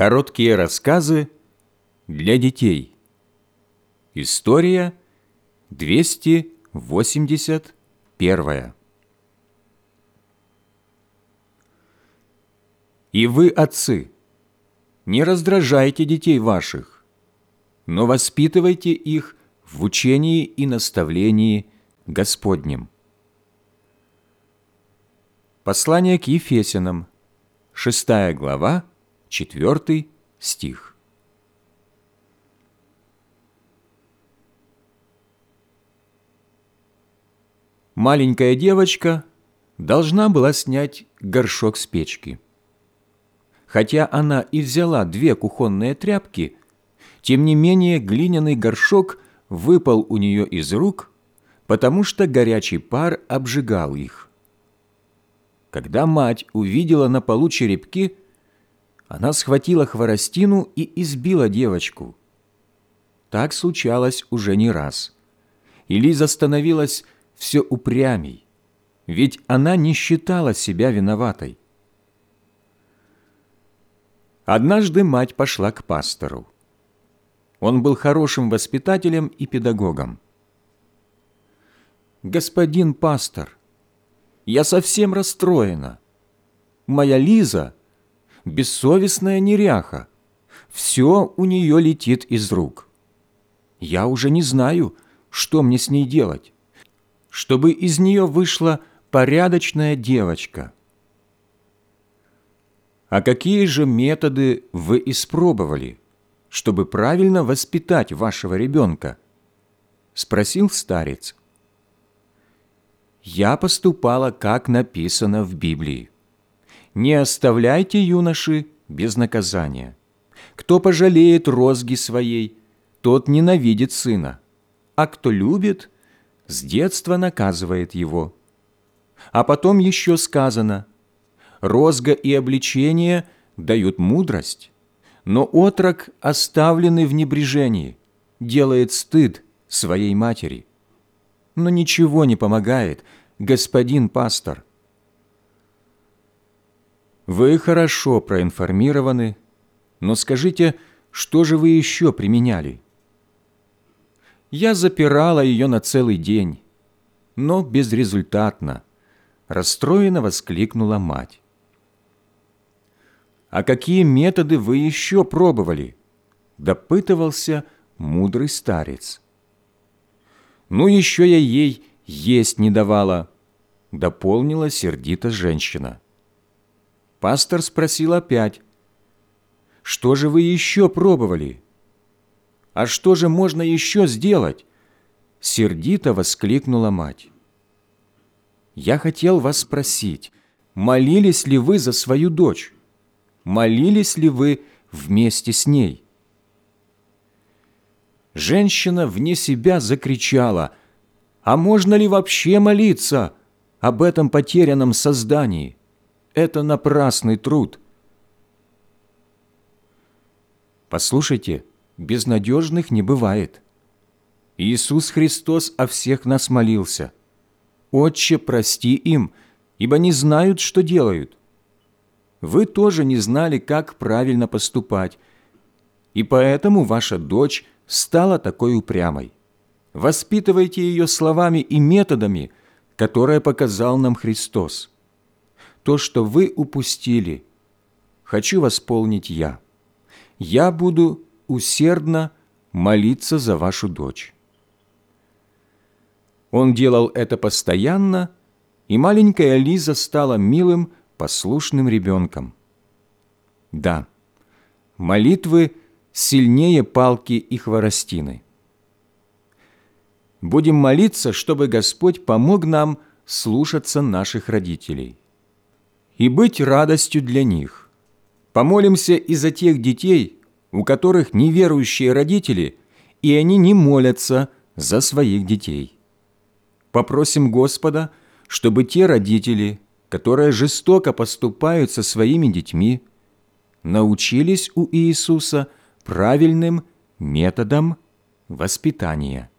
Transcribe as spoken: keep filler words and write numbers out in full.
Короткие рассказы для детей. История двести восемьдесят первая. И вы, отцы, не раздражайте детей ваших, но воспитывайте их в учении и наставлении Господнем. Послание к Ефесянам, шестая глава, четвертый стих. Маленькая девочка должна была снять горшок с печки. Хотя она и взяла две кухонные тряпки, тем не менее глиняный горшок выпал у нее из рук, потому что горячий пар обжигал их. Когда мать увидела на полу черепки, она схватила хворостину и избила девочку. Так случалось уже не раз. И Лиза становилась все упрямей, ведь она не считала себя виноватой. Однажды мать пошла к пастору. Он был хорошим воспитателем и педагогом. «Господин пастор, я совсем расстроена. Моя Лиза – бессовестная неряха. Все у нее летит из рук. Я уже не знаю, что мне с ней делать, чтобы из нее вышла порядочная девочка». «А какие же методы вы испробовали, чтобы правильно воспитать вашего ребенка?» – спросил старец. «Я поступала, как написано в Библии. Не оставляйте юноши без наказания. Кто пожалеет розги своей, тот ненавидит сына, а кто любит, с детства наказывает его». А потом еще сказано: «Розга и обличение дают мудрость, но отрок, оставленный в небрежении, делает стыд своей матери». Но ничего не помогает, господин пастор. Вы хорошо проинформированы, но скажите, что же вы еще применяли? Я запирала ее на целый день, но безрезультатно, расстроенно воскликнула мать. «А какие методы вы еще пробовали?» – допытывался мудрый старец. «Ну, еще я ей есть не давала», – дополнила сердито женщина. Пастор спросил опять: «Что же вы еще пробовали?» «А что же можно еще сделать?» – сердито воскликнула мать. «Я хотел вас спросить, молились ли вы за свою дочь? Молились ли вы вместе с ней?» Женщина вне себя закричала: «А можно ли вообще молиться об этом потерянном создании? Это напрасный труд». Послушайте, безнадежных не бывает. Иисус Христос о всех нас молился: «Отче, прости им, ибо не знают, что делают». Вы тоже не знали, как правильно поступать, и поэтому ваша дочь стала такой упрямой. Воспитывайте ее словами и методами, которые показал нам Христос. То, что вы упустили, хочу восполнить я. Я буду усердно молиться за вашу дочь». Он делал это постоянно, и маленькая Лиза стала милым, послушным ребенком. Да, молитвы сильнее палки и хворостины. Будем молиться, чтобы Господь помог нам слушаться наших родителей и быть радостью для них. Помолимся и за тех детей, у которых неверующие родители, и они не молятся за своих детей. Попросим Господа, чтобы те родители, которые жестоко поступают со своими детьми, научились у Иисуса правильным методам воспитания.